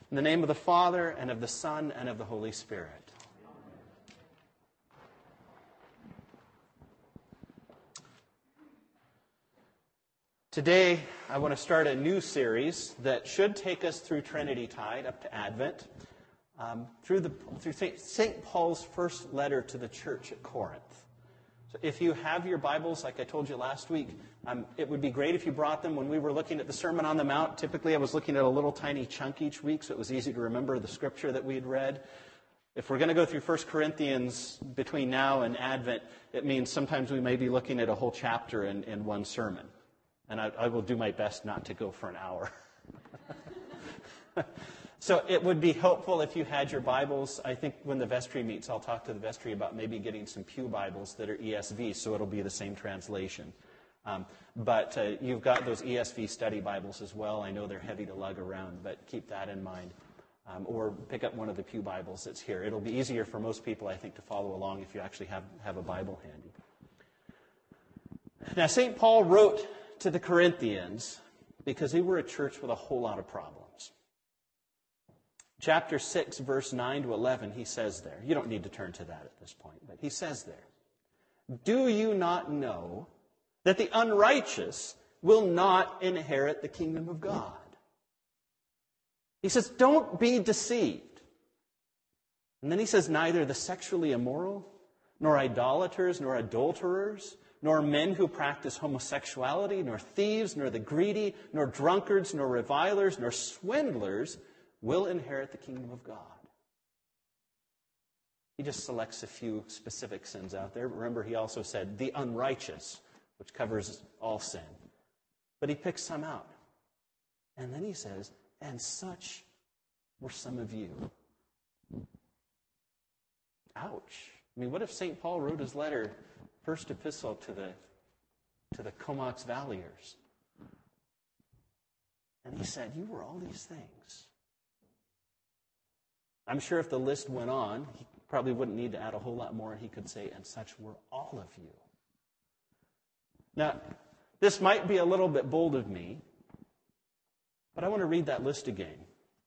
In the name of the Father, and of the Son, and of the Holy Spirit. Today, I want to start a new series that should take us through Trinity Tide up to Advent, through St. Paul's first letter to the church at Corinth. So if you have your Bibles, like I told you last week, it would be great if you brought them. When we were looking at the Sermon on the Mount, typically I was looking at a little tiny chunk each week, so it was easy to remember the scripture that we had read. If we're going to go through 1 Corinthians between now and Advent, it means sometimes we may be looking at a whole chapter in one sermon. And I will do my best not to go for an hour. So it would be helpful if you had your Bibles. I think when the vestry meets, I'll talk to the vestry about maybe getting some pew Bibles that are ESV, so it'll be the same translation. But you've got those ESV study Bibles as well. I know they're heavy to lug around, but keep that in mind. Or pick up one of the pew Bibles that's here. It'll be easier for most people, I think, to follow along if you actually have a Bible handy. Now, St. Paul wrote to the Corinthians because they were a church with a whole lot of problems. Chapter 6, verse 9 to 11, he says there. You don't need to turn to that at this point, but he says there, "Do you not know that the unrighteous will not inherit the kingdom of God?" He says, don't be deceived. And then he says, "Neither the sexually immoral, nor idolaters, nor adulterers, nor men who practice homosexuality, nor thieves, nor the greedy, nor drunkards, nor revilers, nor swindlers will inherit the kingdom of God." He just selects a few specific sins out there. Remember, he also said the unrighteous, which covers all sin. But he picks some out. And then he says, "And such were some of you." Ouch. I mean, what if St. Paul wrote his letter, first epistle to the Comox Valleyers? And he said, you were all these things. I'm sure if the list went on, he probably wouldn't need to add a whole lot more, and he could say, "And such were all of you." Now, this might be a little bit bold of me, but I want to read that list again.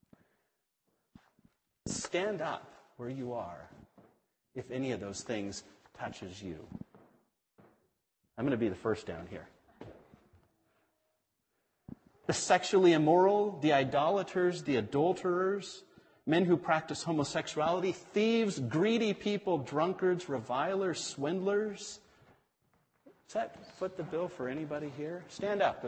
Stand up where you are if any of those things touches you. I'm going to be the first down here. The sexually immoral, the idolaters, the adulterers, men who practice homosexuality, thieves, greedy people, drunkards, revilers, swindlers. Does that foot the bill for anybody here? Stand up.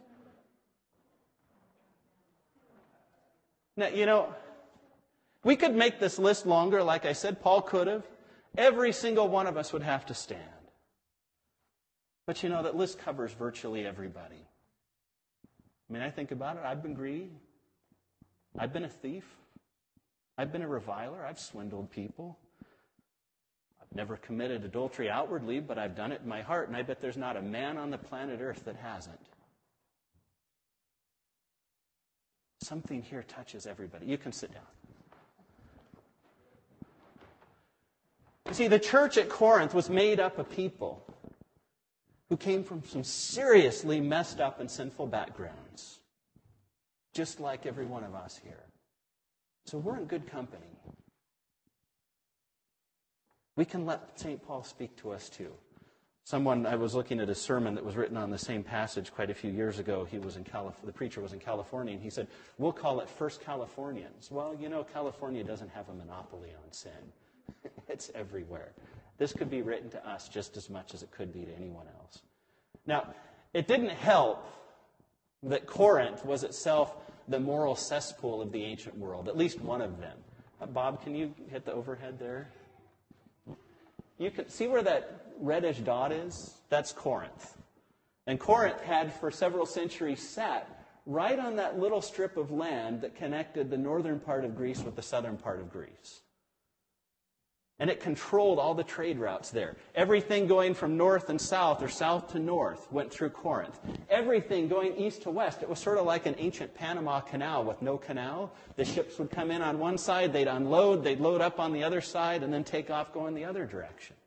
Now, we could make this list longer. Like I said, Paul could have. Every single one of us would have to stand. But that list covers virtually everybody. I mean, I think about it. I've been greedy. I've been a thief. I've been a reviler. I've swindled people. I've never committed adultery outwardly, but I've done it in my heart, and I bet there's not a man on the planet Earth that hasn't. Something here touches everybody. You can sit down. You see, the church at Corinth was made up of people who came from some seriously messed up and sinful backgrounds, just like every one of us here. So we're in good company. We can let St. Paul speak to us too. I was looking at a sermon that was written on the same passage quite a few years ago. The preacher was in California, and he said, "We'll call it First Californians." Well, California doesn't have a monopoly on sin. It's everywhere. This could be written to us just as much as it could be to anyone else. Now, it didn't help that Corinth was itself the moral cesspool of the ancient world, at least one of them. Bob, can you hit the overhead there? You can see where that reddish dot is? That's Corinth. And Corinth had for several centuries sat right on that little strip of land that connected the northern part of Greece with the southern part of Greece. And it controlled all the trade routes there. Everything going from north and south or south to north went through Corinth. Everything going east to west, it was sort of like an ancient Panama Canal with no canal. The ships would come in on one side, they'd unload, they'd load up on the other side, and then take off going the other direction.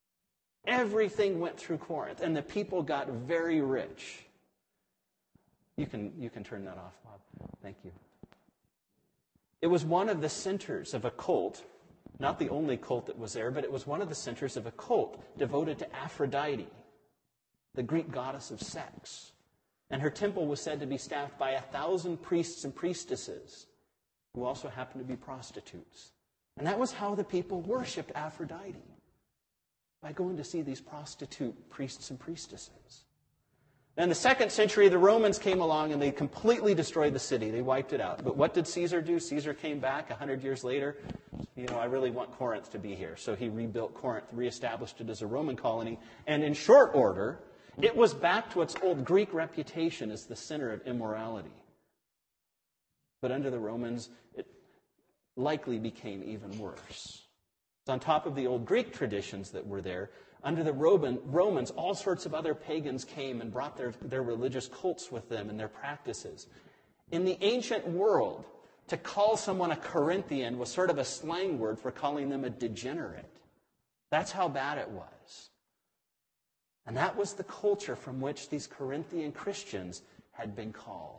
Everything went through Corinth, and the people got very rich. You can turn that off, Bob. Thank you. It was one of the centers of a cult, not the only cult that was there, but it was one of the centers of a cult devoted to Aphrodite, the Greek goddess of sex. And her temple was said to be staffed by 1,000 priests and priestesses who also happened to be prostitutes. And that was how the people worshipped Aphrodite, by going to see these prostitute priests and priestesses. In the 2nd century, the Romans came along and they completely destroyed the city. They wiped it out. But what did Caesar do? Caesar came back 100 years later. I really want Corinth to be here. So he rebuilt Corinth, reestablished it as a Roman colony. And in short order, it was back to its old Greek reputation as the center of immorality. But under the Romans, it likely became even worse. So on top of the old Greek traditions that were there, under the Romans, all sorts of other pagans came and brought their religious cults with them and their practices. In the ancient world, to call someone a Corinthian was sort of a slang word for calling them a degenerate. That's how bad it was. And that was the culture from which these Corinthian Christians had been called.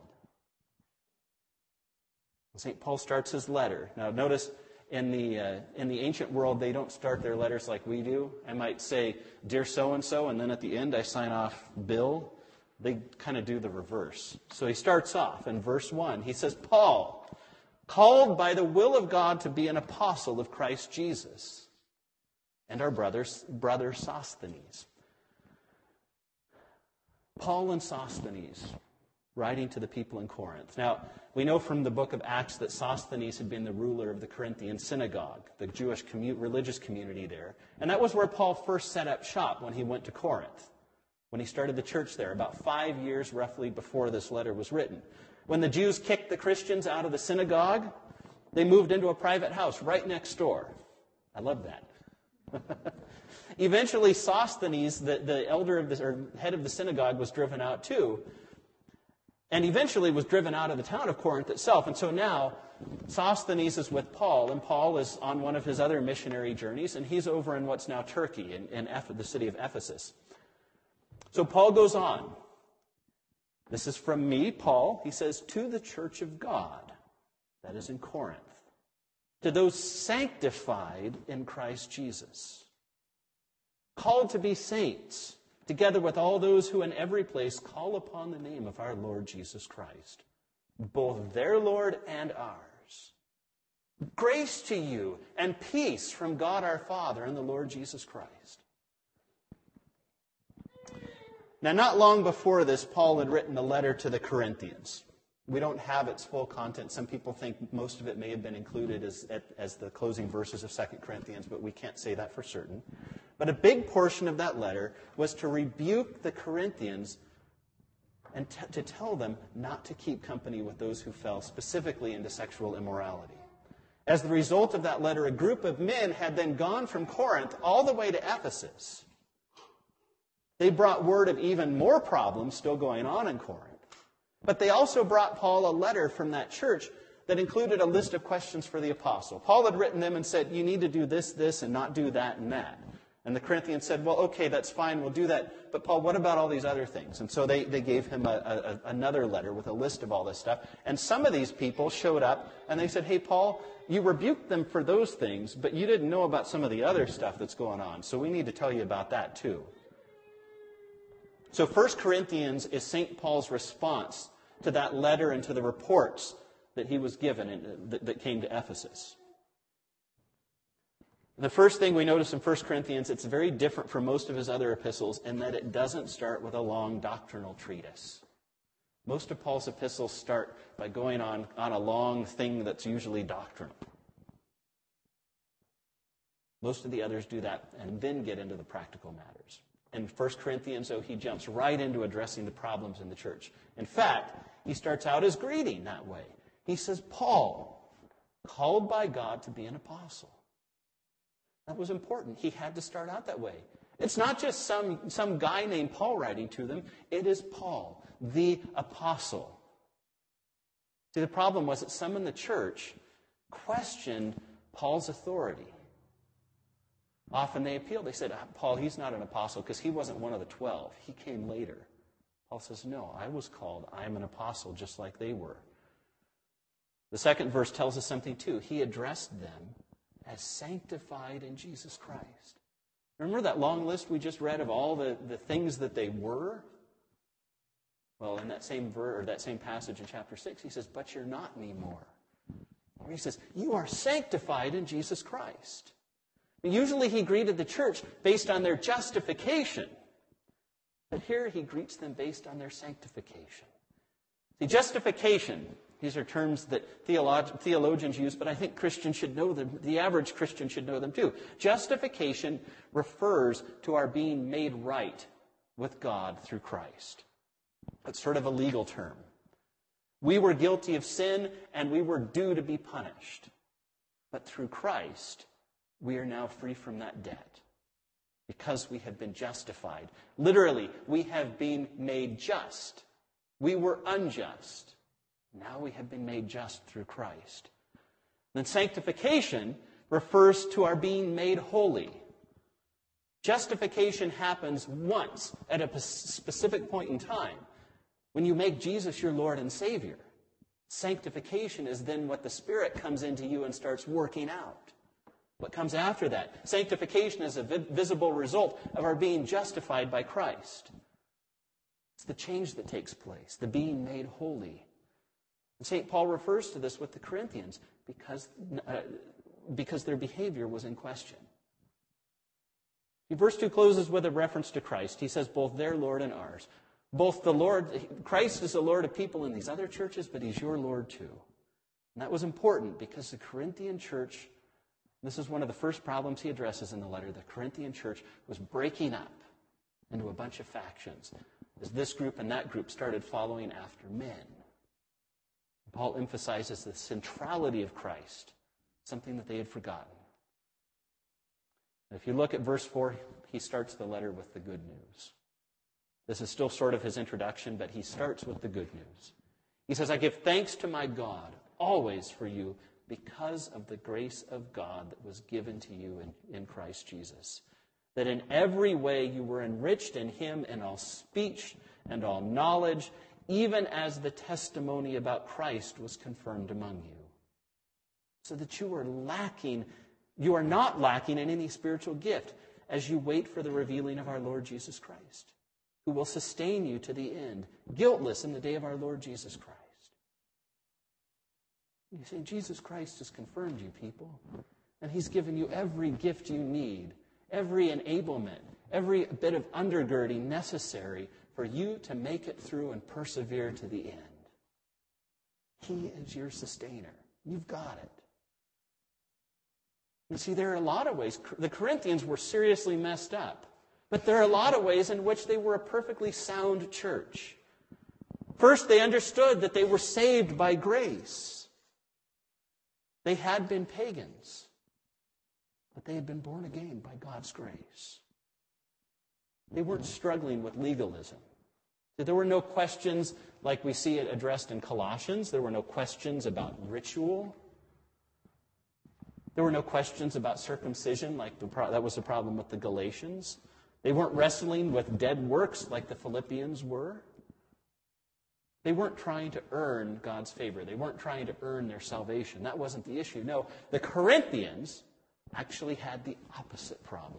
St. Paul starts his letter. Now notice, in the ancient world, they don't start their letters like we do. I might say, "Dear so-and-so," and then at the end I sign off, "Bill." They kind of do the reverse. So he starts off in verse 1. He says, "Paul, called by the will of God to be an apostle of Christ Jesus, and our brother Sosthenes." Paul and Sosthenes, writing to the people in Corinth. Now, we know from the book of Acts that Sosthenes had been the ruler of the Corinthian synagogue, the Jewish religious community there. And that was where Paul first set up shop when he went to Corinth, when he started the church there, about 5 years roughly before this letter was written. When the Jews kicked the Christians out of the synagogue, they moved into a private house right next door. I love that. Eventually, Sosthenes, the elder of or head of the synagogue, was driven out too. And eventually was driven out of the town of Corinth itself. And so now Sosthenes is with Paul, and Paul is on one of his other missionary journeys, and he's over in what's now Turkey, in the city of Ephesus. So Paul goes on. This is from me, Paul. He says, "To the church of God," that is in Corinth, "to those sanctified in Christ Jesus, called to be saints, together with all those who in every place call upon the name of our Lord Jesus Christ, both their Lord and ours. Grace to you and peace from God our Father and the Lord Jesus Christ." Now, not long before this, Paul had written a letter to the Corinthians. We don't have its full content. Some people think most of it may have been included as the closing verses of 2 Corinthians, but we can't say that for certain. But a big portion of that letter was to rebuke the Corinthians and to tell them not to keep company with those who fell specifically into sexual immorality. As the result of that letter, a group of men had then gone from Corinth all the way to Ephesus. They brought word of even more problems still going on in Corinth. But they also brought Paul a letter from that church that included a list of questions for the apostle. Paul had written them and said, "You need to do this, this, and not do that and that." And the Corinthians said, "Well, okay, that's fine, we'll do that. But Paul, what about all these other things?" And so they gave him another letter with a list of all this stuff. And some of these people showed up and they said, "Hey, Paul, you rebuked them for those things, but you didn't know about some of the other stuff that's going on. So we need to tell you about that too." So 1 Corinthians is St. Paul's response to that letter and to the reports that he was given that came to Ephesus. The first thing we notice in 1 Corinthians, it's very different from most of his other epistles in that it doesn't start with a long doctrinal treatise. Most of Paul's epistles start by going on a long thing that's usually doctrinal. Most of the others do that and then get into the practical matters. In 1 Corinthians, though, he jumps right into addressing the problems in the church. In fact, he starts out his greeting that way. He says, "Paul, called by God to be an apostle." That was important. He had to start out that way. It's not just some guy named Paul writing to them. It is Paul, the apostle. See, the problem was that some in the church questioned Paul's authority. Often they appealed. They said, "Paul, he's not an apostle because he wasn't one of the 12. He came later." Paul says, no, I was called. I am an apostle just like they were. The second verse tells us something too. He addressed them as sanctified in Jesus Christ. Remember that long list we just read of all the things that they were? Well, in that same passage in chapter 6, he says, but you're not anymore. Or he says, you are sanctified in Jesus Christ. Usually he greeted the church based on their justification. But here he greets them based on their sanctification. See, justification, these are terms that theologians use, but I think Christians should know them. The average Christian should know them too. Justification refers to our being made right with God through Christ. It's sort of a legal term. We were guilty of sin and we were due to be punished. But through Christ, we are now free from that debt because we have been justified. Literally, we have been made just. We were unjust. Now we have been made just through Christ. Then sanctification refers to our being made holy. Justification happens once at a specific point in time when you make Jesus your Lord and Savior. Sanctification is then what the Spirit comes into you and starts working out. What comes after that? Sanctification is a visible result of our being justified by Christ. It's the change that takes place, the being made holy. And St. Paul refers to this with the Corinthians because their behavior was in question. Verse 2 closes with a reference to Christ. He says, both their Lord and ours. Both the Lord, Christ is the Lord of people in these other churches, but he's your Lord too. And that was important because the Corinthian church, this is one of the first problems he addresses in the letter, the Corinthian church was breaking up into a bunch of factions as this group and that group started following after men. Paul emphasizes the centrality of Christ, something that they had forgotten. If you look at verse 4, he starts the letter with the good news. This is still sort of his introduction, but he starts with the good news. He says, I give thanks to my God always for you because of the grace of God that was given to you in Christ Jesus, that in every way you were enriched in him in all speech and all knowledge, even as the testimony about Christ was confirmed among you. So that you are not lacking in any spiritual gift as you wait for the revealing of our Lord Jesus Christ, who will sustain you to the end, guiltless in the day of our Lord Jesus Christ. You see, Jesus Christ has confirmed you, people, and he's given you every gift you need, every enablement, every bit of undergirding necessary for you to make it through and persevere to the end. He is your sustainer. You've got it. You see, there are a lot of ways. The Corinthians were seriously messed up. But there are a lot of ways in which they were a perfectly sound church. First, they understood that they were saved by grace. They had been pagans, but they had been born again by God's grace. They weren't struggling with legalism. There were no questions like we see it addressed in Colossians. There were no questions about ritual. There were no questions about circumcision like that was the problem with the Galatians. They weren't wrestling with dead works like the Philippians were. They weren't trying to earn God's favor. They weren't trying to earn their salvation. That wasn't the issue. No, the Corinthians actually had the opposite problem.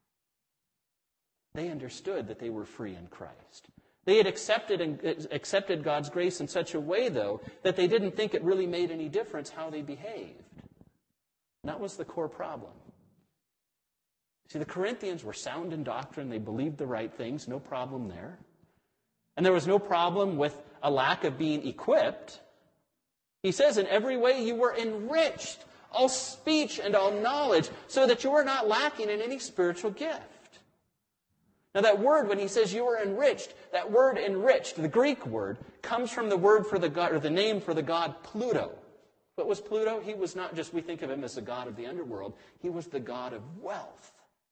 They understood that they were free in Christ. They had accepted God's grace in such a way, though, that they didn't think it really made any difference how they behaved. And that was the core problem. See, the Corinthians were sound in doctrine. They believed the right things. No problem there. And there was no problem with a lack of being equipped. He says, in every way you were enriched, all speech and all knowledge, so that you were not lacking in any spiritual gift. Now that word, when he says you were enriched, that word enriched, the Greek word, comes from the word for the god, or the name for the god Pluto. What was Pluto? He was not just, we think of him as the god of the underworld. He was the god of wealth.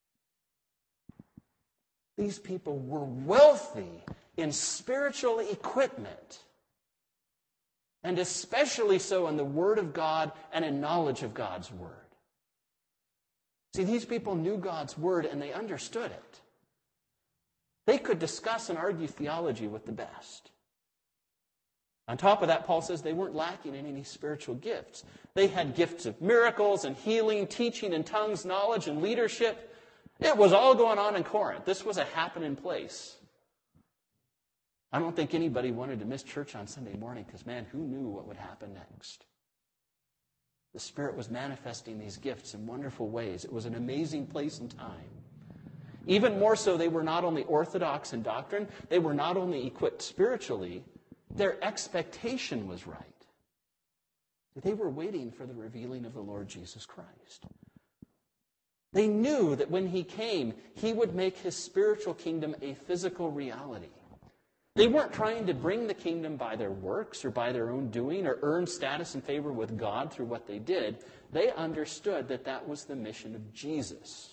These people were wealthy in spiritual equipment, and especially so in the Word of God and in knowledge of God's Word. See, these people knew God's Word and they understood it. They could discuss and argue theology with the best. On top of that, Paul says they weren't lacking in any spiritual gifts. They had gifts of miracles and healing, teaching in tongues, knowledge and leadership. It was all going on in Corinth. This was a happening place. I don't think anybody wanted to miss church on Sunday morning because, man, who knew what would happen next? The Spirit was manifesting these gifts in wonderful ways. It was an amazing place and time. Even more so, they were not only orthodox in doctrine, they were not only equipped spiritually, their expectation was right. They were waiting for the revealing of the Lord Jesus Christ. They knew that when He came, He would make His spiritual kingdom a physical reality. They weren't trying to bring the kingdom by their works or by their own doing or earn status and favor with God through what they did. They understood that that was the mission of Jesus.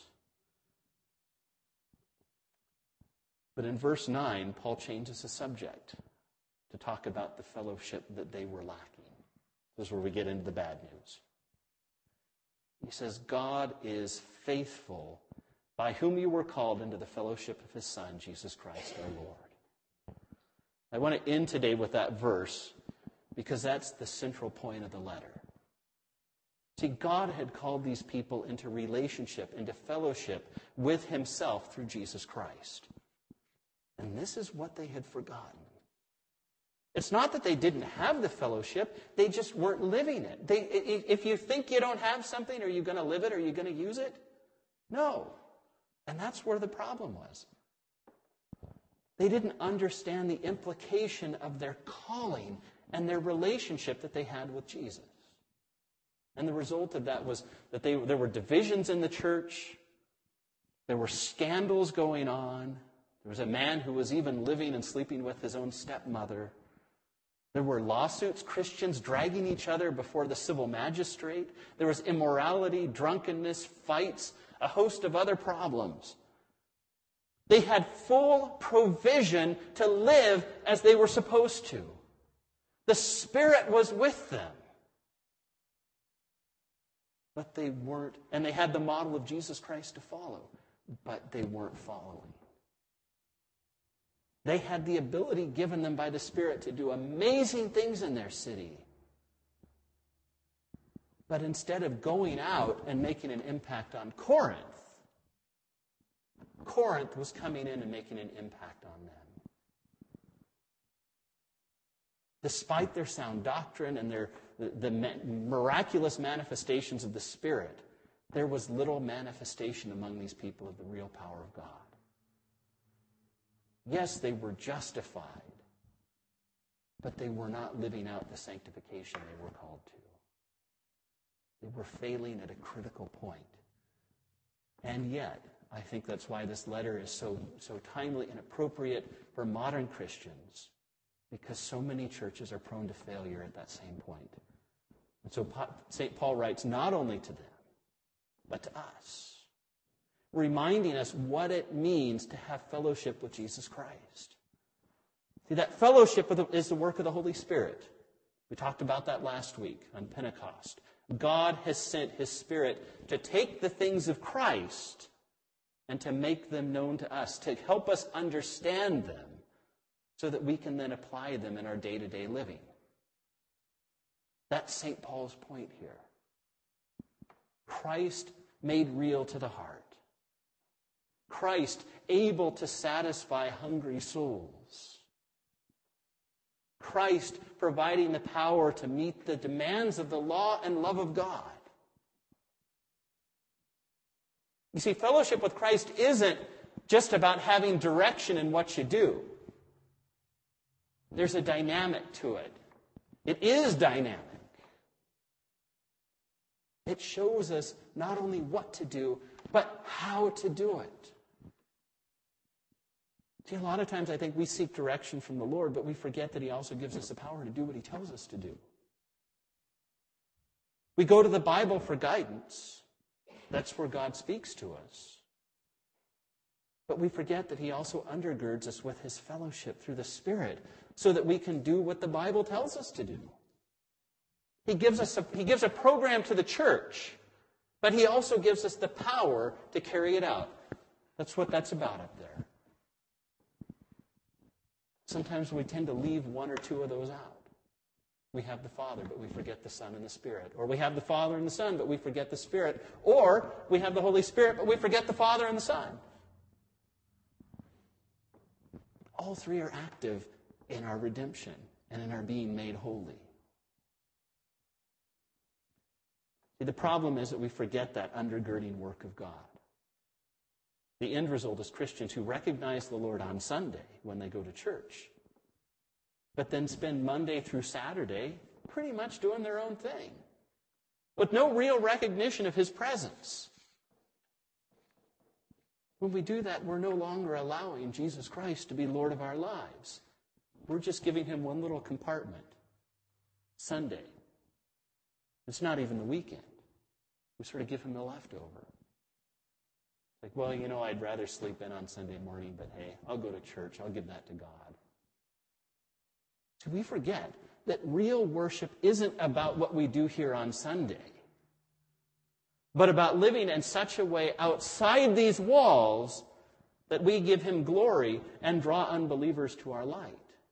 But in verse 9, Paul changes the subject to talk about the fellowship that they were lacking. This is where we get into the bad news. He says, God is faithful, by whom you were called into the fellowship of His Son, Jesus Christ our Lord. I want to end today with that verse because that's the central point of the letter. See, God had called these people into relationship, into fellowship with Himself through Jesus Christ. And this is what they had forgotten. It's not that they didn't have the fellowship, they just weren't living it. If you think you don't have something, are you going to live it? Are you going to use it? No. And that's where the problem was. They didn't understand the implication of their calling and their relationship that they had with Jesus. And the result of that was that there were divisions in the church. There were scandals going on. There was a man who was even living and sleeping with his own stepmother. There were lawsuits, Christians dragging each other before the civil magistrate. There was immorality, drunkenness, fights, a host of other problems. They had full provision to live as they were supposed to. The Spirit was with them. But they weren't, and they had the model of Jesus Christ to follow, but they weren't following. They had the ability given them by the Spirit to do amazing things in their city. But instead of going out and making an impact on Corinth, Corinth was coming in and making an impact on them. Despite their sound doctrine and the miraculous manifestations of the Spirit, there was little manifestation among these people of the real power of God. Yes, they were justified, but they were not living out the sanctification they were called to. They were failing at a critical point. And yet, I think that's why this letter is so timely and appropriate for modern Christians, because so many churches are prone to failure at that same point. And so St. Paul writes not only to them, but to us, reminding us what it means to have fellowship with Jesus Christ. See, that fellowship is the work of the Holy Spirit. We talked about that last week on Pentecost. God has sent His Spirit to take the things of Christ and to make them known to us, to help us understand them so that we can then apply them in our day-to-day living. That's St. Paul's point here. Christ made real to the heart. Christ able to satisfy hungry souls. Christ providing the power to meet the demands of the law and love of God. You see, fellowship with Christ isn't just about having direction in what you do. There's a dynamic to it. It is dynamic. It shows us not only what to do, but how to do it. See, a lot of times I think we seek direction from the Lord, but we forget that He also gives us the power to do what He tells us to do. We go to the Bible for guidance. That's where God speaks to us. But we forget that He also undergirds us with His fellowship through the Spirit so that we can do what the Bible tells us to do. He gives a program to the church, but He also gives us the power to carry it out. That's what that's about up there. Sometimes we tend to leave one or two of those out. We have the Father, but we forget the Son and the Spirit. Or we have the Father and the Son, but we forget the Spirit. Or we have the Holy Spirit, but we forget the Father and the Son. All three are active in our redemption and in our being made holy. See, the problem is that we forget that undergirding work of God. The end result is Christians who recognize the Lord on Sunday when they go to church, but then spend Monday through Saturday pretty much doing their own thing, with no real recognition of His presence. When we do that, we're no longer allowing Jesus Christ to be Lord of our lives. We're just giving Him one little compartment. Sunday. It's not even the weekend. We sort of give Him the leftover. Like, well, I'd rather sleep in on Sunday morning, but hey, I'll go to church. I'll give that to God. So we forget that real worship isn't about what we do here on Sunday, but about living in such a way outside these walls that we give Him glory and draw unbelievers to our light.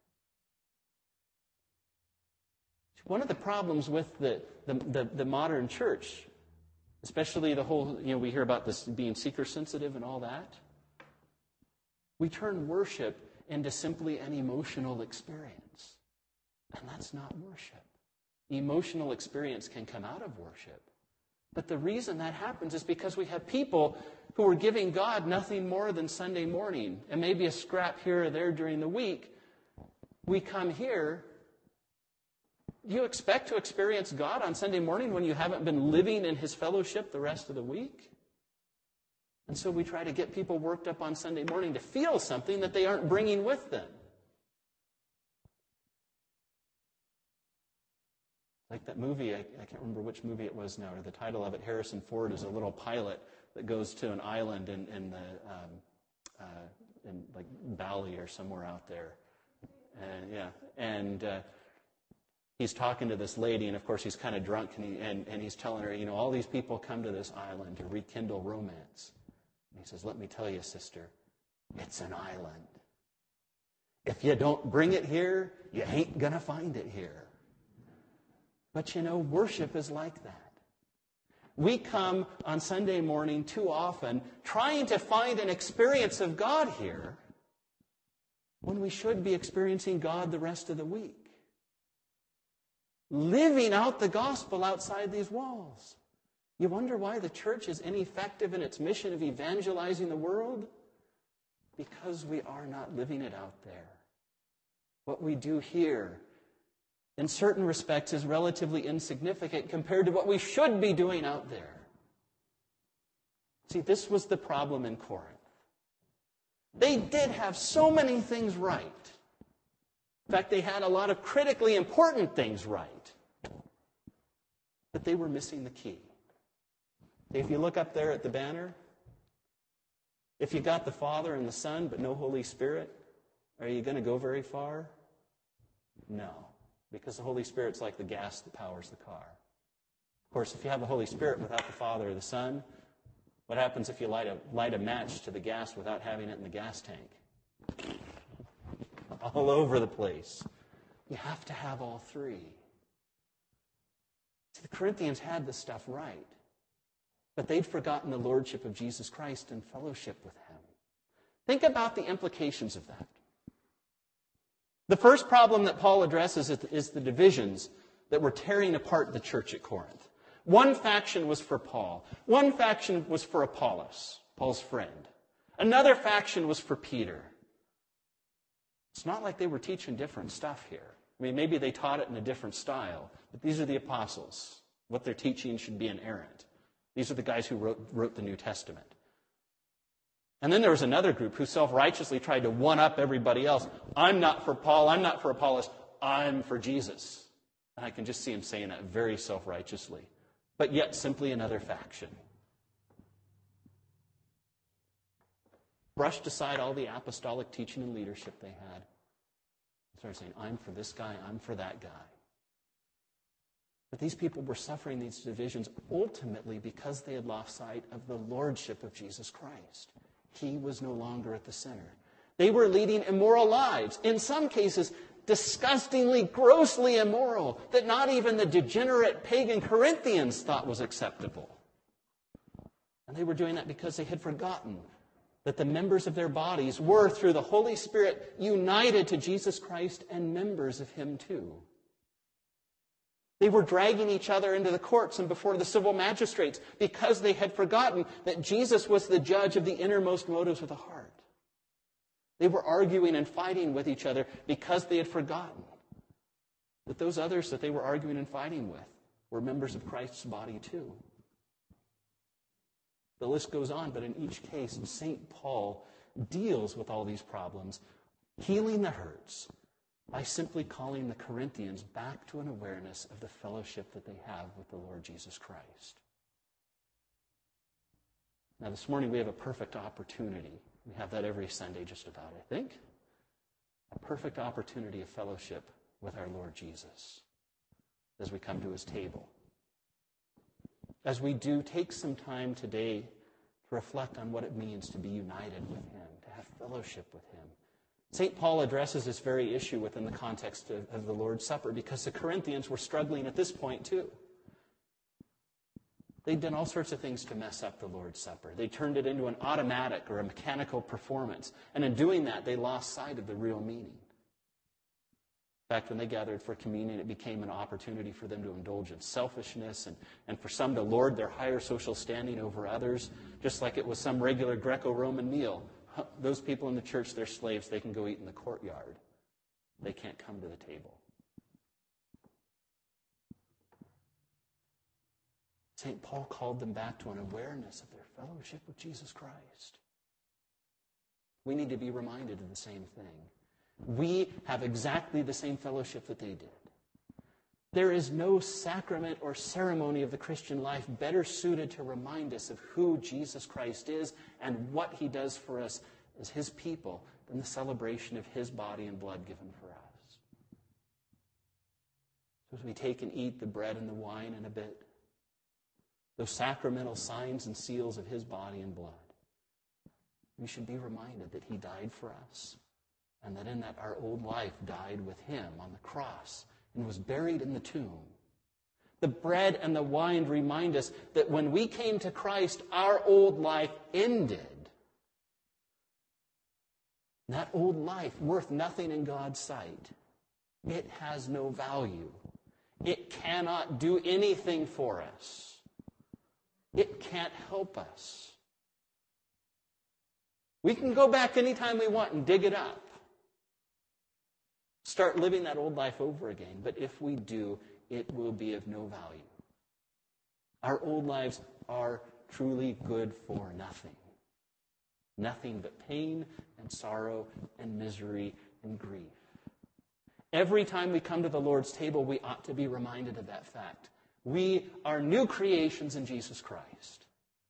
One of the problems with the modern church, especially the whole, we hear about this being seeker-sensitive and all that, we turn worship into simply an emotional experience. And that's not worship. Emotional experience can come out of worship. But the reason that happens is because we have people who are giving God nothing more than Sunday morning and maybe a scrap here or there during the week. We come here. Do you expect to experience God on Sunday morning when you haven't been living in His fellowship the rest of the week? And so we try to get people worked up on Sunday morning to feel something that they aren't bringing with them. Like that movie, I can't remember which movie it was now, or the title of it. Harrison Ford is a little pilot that goes to an island in like Bali or somewhere out there. And he's talking to this lady, and of course he's kind of drunk, and he's telling her, all these people come to this island to rekindle romance. And he says, let me tell you, sister, it's an island. If you don't bring it here, you ain't going to find it here. But worship is like that. We come on Sunday morning too often trying to find an experience of God here when we should be experiencing God the rest of the week. Living out the gospel outside these walls. You wonder why the church is ineffective in its mission of evangelizing the world? Because we are not living it out there. What we do here, in certain respects, is relatively insignificant compared to what we should be doing out there. See, this was the problem in Corinth. They did have so many things right. In fact, they had a lot of critically important things right. But they were missing the key. If you look up there at the banner, if you got the Father and the Son but no Holy Spirit, are you going to go very far? No. Because the Holy Spirit's like the gas that powers the car. Of course, if you have the Holy Spirit without the Father or the Son, what happens if you light a match to the gas without having it in the gas tank? All over the place. You have to have all three. See, the Corinthians had this stuff right, but they'd forgotten the lordship of Jesus Christ and fellowship with Him. Think about the implications of that. The first problem that Paul addresses is the divisions that were tearing apart the church at Corinth. One faction was for Paul. One faction was for Apollos, Paul's friend. Another faction was for Peter. It's not like they were teaching different stuff here. I mean, maybe they taught it in a different style, but these are the apostles. What they're teaching should be inerrant. These are the guys who wrote the New Testament. And then there was another group who self-righteously tried to one-up everybody else. I'm not for Paul, I'm not for Apollos, I'm for Jesus. And I can just see him saying that very self-righteously. But yet simply another faction. Brushed aside all the apostolic teaching and leadership they had. Started saying, I'm for this guy, I'm for that guy. But these people were suffering these divisions ultimately because they had lost sight of the lordship of Jesus Christ. He was no longer at the center. They were leading immoral lives. In some cases, disgustingly, grossly immoral, that not even the degenerate pagan Corinthians thought was acceptable. And they were doing that because they had forgotten that the members of their bodies were, through the Holy Spirit, united to Jesus Christ and members of Him too. They were dragging each other into the courts and before the civil magistrates because they had forgotten that Jesus was the judge of the innermost motives of the heart. They were arguing and fighting with each other because they had forgotten that those others that they were arguing and fighting with were members of Christ's body too. The list goes on, but in each case, St. Paul deals with all these problems, healing the hurts, by simply calling the Corinthians back to an awareness of the fellowship that they have with the Lord Jesus Christ. Now, this morning we have a perfect opportunity. We have that every Sunday just about, I think. A perfect opportunity of fellowship with our Lord Jesus as we come to His table. As we do, take some time today to reflect on what it means to be united with Him, to have fellowship with Him. St. Paul addresses this very issue within the context of the Lord's Supper because the Corinthians were struggling at this point too. They'd done all sorts of things to mess up the Lord's Supper. They turned it into an automatic or a mechanical performance. And in doing that, they lost sight of the real meaning. In fact, when they gathered for communion, it became an opportunity for them to indulge in selfishness and for some to lord their higher social standing over others, just like it was some regular Greco-Roman meal. Those people in the church, they're slaves. They can go eat in the courtyard. They can't come to the table. St. Paul called them back to an awareness of their fellowship with Jesus Christ. We need to be reminded of the same thing. We have exactly the same fellowship that they did. There is no sacrament or ceremony of the Christian life better suited to remind us of who Jesus Christ is and what He does for us as His people than the celebration of His body and blood given for us. So as we take and eat the bread and the wine in a bit, those sacramental signs and seals of His body and blood, we should be reminded that He died for us and that in that our old life died with Him on the cross and was buried in the tomb. The bread and the wine remind us that when we came to Christ, our old life ended. That old life, worth nothing in God's sight, it has no value. It cannot do anything for us. It can't help us. We can go back anytime we want and dig it up. Start living that old life over again. But if we do, it will be of no value. Our old lives are truly good for nothing. Nothing but pain and sorrow and misery and grief. Every time we come to the Lord's table, we ought to be reminded of that fact. We are new creations in Jesus Christ.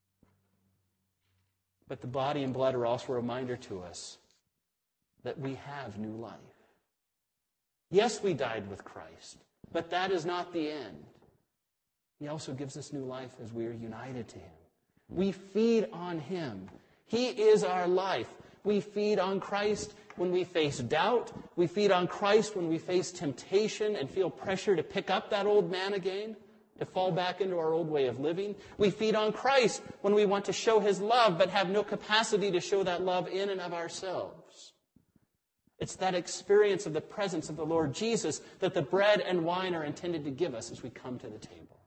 But the body and blood are also a reminder to us that we have new life. Yes, we died with Christ, but that is not the end. He also gives us new life as we are united to Him. We feed on Him. He is our life. We feed on Christ when we face doubt. We feed on Christ when we face temptation and feel pressure to pick up that old man again, to fall back into our old way of living. We feed on Christ when we want to show His love but have no capacity to show that love in and of ourselves. It's that experience of the presence of the Lord Jesus that the bread and wine are intended to give us as we come to the table.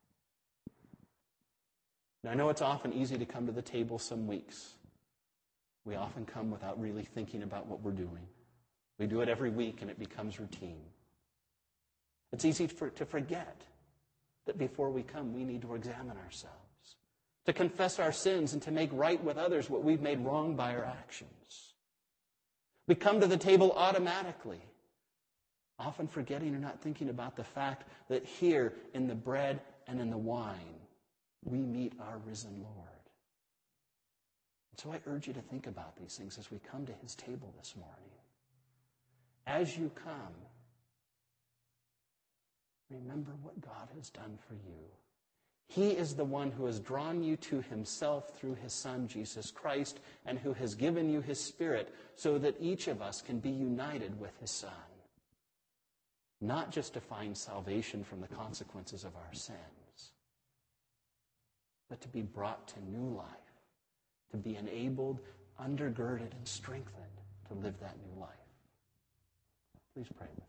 Now, I know it's often easy to come to the table some weeks. We often come without really thinking about what we're doing. We do it every week and it becomes routine. It's easy to forget that before we come, we need to examine ourselves, to confess our sins and to make right with others what we've made wrong by our actions. We come to the table automatically, often forgetting or not thinking about the fact that here in the bread and in the wine, we meet our risen Lord. And so I urge you to think about these things as we come to His table this morning. As you come, remember what God has done for you. He is the one who has drawn you to himself through his Son, Jesus Christ, and who has given you his Spirit so that each of us can be united with his Son. Not just to find salvation from the consequences of our sins, but to be brought to new life, to be enabled, undergirded, and strengthened to live that new life. Please pray with me.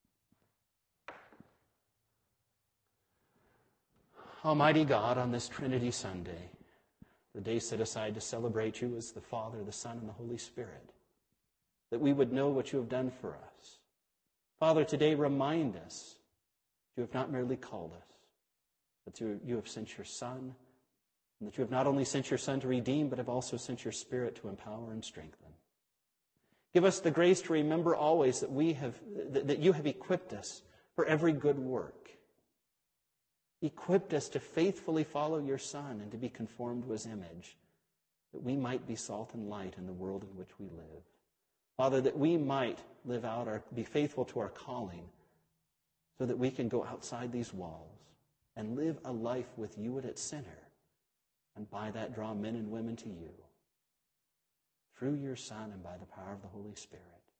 Almighty God, on this Trinity Sunday, the day set aside to celebrate you as the Father, the Son, and the Holy Spirit, that we would know what you have done for us. Father, today remind us that you have not merely called us, but you have sent your Son, and that you have not only sent your Son to redeem, but have also sent your Spirit to empower and strengthen. Give us the grace to remember always that you have equipped us for every good work. Equipped us to faithfully follow your Son and to be conformed to his image, that we might be salt and light in the world in which we live. Father, that we might be faithful to our calling, so that we can go outside these walls and live a life with you at its center, and by that draw men and women to you, through your Son and by the power of the Holy Spirit.